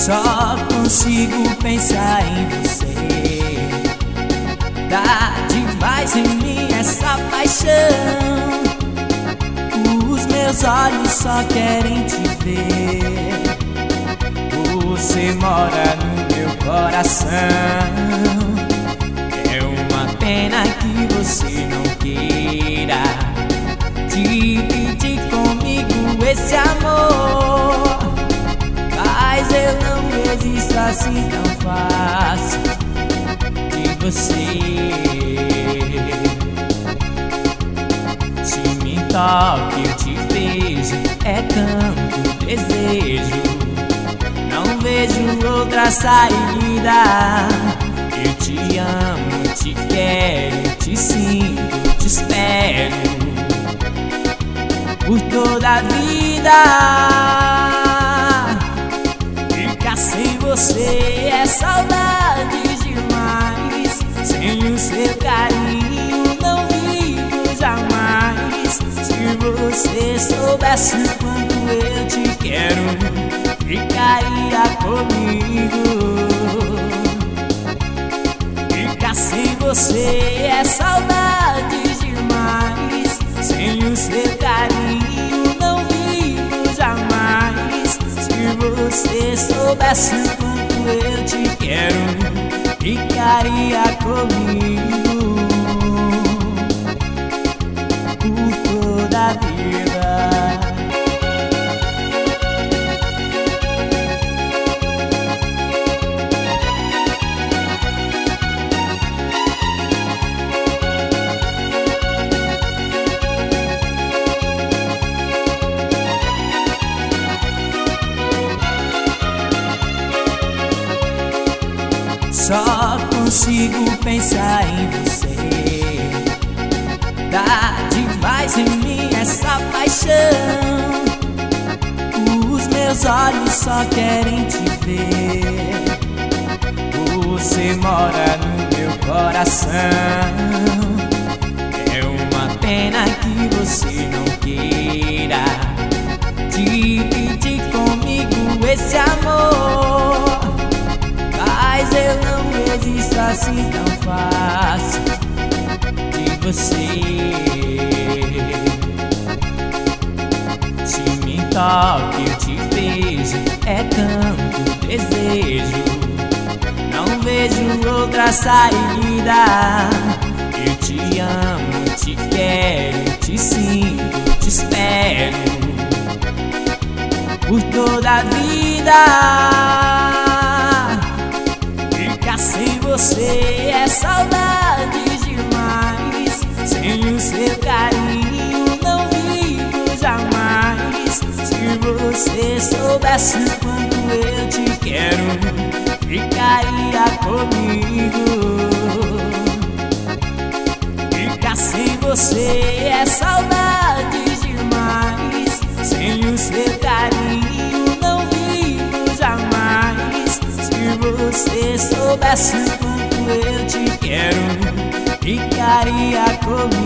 Só consigo pensar em você. Dá demais em mim essa paixão. Os meus olhos só querem te ver. Você mora no meu coração. É uma pena que você não queira dividir comigo esse amor. Mas eu não resisto assim tão fácil de você. Se me toca eu te beijo, é tanto desejo. Não vejo outra saída. Eu te amo, te quero, te sinto, te espero por toda a vida. Ficar sem você é saudade demais. Sem o seu carinho não vivo jamais. Se você soubesse quanto eu te quero, ficaria comigo. Ficar sem você é saudade demais. Sem o seu carinho não vivo jamais. Se você soubesse quanto eu te quero, ficaria comigo por toda a vida. Só consigo pensar em você. Dá demais em mim essa paixão. Os meus olhos só querem te ver. Você mora no meu coração. É uma pena que você não queira dividir comigo esse amor. Mas eu não resisto assim tão fácil de você. Se me toca eu te beijo, é tanto desejo. Não vejo outra saída. Eu te amo, te quero, te sinto, te espero por toda a vida. Ficar sem você é saudade demais. Sem o seu carinho não vivo jamais. Se você soubesse quanto eu te quero, ficaria comigo. Ficar sem você é saudade demais. Sem o seu carinho não vivo jamais. Se você soubesse quanto eu te quero, ficaria comigo.